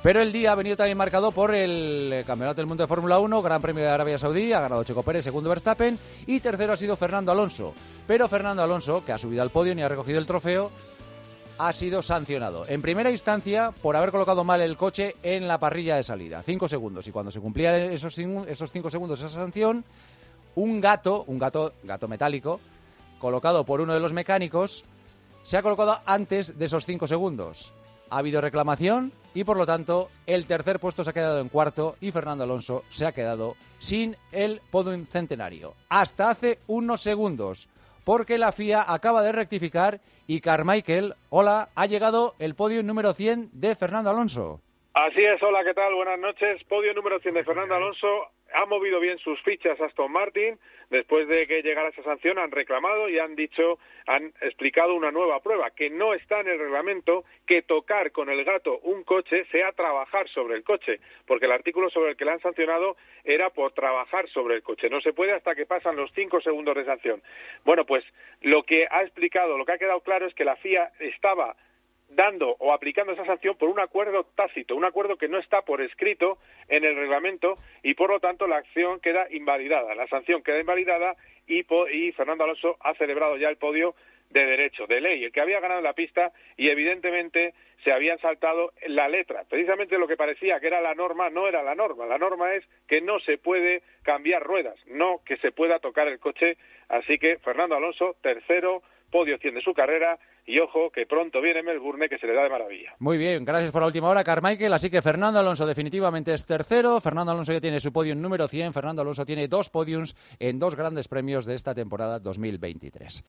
Pero el día ha venido también marcado por el Campeonato del Mundo de Fórmula 1, Gran Premio de Arabia Saudí, ha ganado Checo Pérez, segundo Verstappen y tercero ha sido Fernando Alonso. Pero Fernando Alonso, que ha subido al podio y ha recogido el trofeo, ha sido sancionado. En primera instancia, por haber colocado mal el coche en la parrilla de salida. 5 segundos. Y cuando se cumplían esos 5 segundos, esa sanción, un gato metálico, colocado por uno de los mecánicos, se ha colocado antes de esos 5 segundos. Ha habido reclamación y, por lo tanto, el tercer puesto se ha quedado en cuarto y Fernando Alonso se ha quedado sin el podium centenario. Hasta hace unos segundos, porque la FIA acaba de rectificar y Carmichael, hola, ha llegado el podio número 100 de Fernando Alonso. Así es, hola, ¿qué tal? Buenas noches. Podio número 100 de Fernando Alonso. Ha movido bien sus fichas Aston Martin. Después de que llegara esa sanción han reclamado y han explicado una nueva prueba, que no está en el reglamento que tocar con el gato un coche sea trabajar sobre el coche, porque el artículo sobre el que le han sancionado era por trabajar sobre el coche. No se puede hasta que pasan los 5 segundos de sanción. Bueno, pues lo que ha quedado claro es que la FIA estaba dando o aplicando esa sanción por un acuerdo tácito, un acuerdo que no está por escrito en el reglamento y por lo tanto la acción queda invalidada, la sanción queda invalidada y Fernando Alonso ha celebrado ya el podio de derecho, de ley, el que había ganado la pista y evidentemente se habían saltado la letra. Precisamente lo que parecía que era la norma no era la norma es que no se puede cambiar ruedas, no que se pueda tocar el coche, así que Fernando Alonso, tercero, podio 100 de su carrera. Y ojo, que pronto viene Melbourne, que se le da de maravilla. Muy bien, gracias por la última hora, Carmichael. Así que Fernando Alonso definitivamente es tercero. Fernando Alonso ya tiene su podio número 100. Fernando Alonso tiene 2 podiums en 2 grandes premios de esta temporada 2023.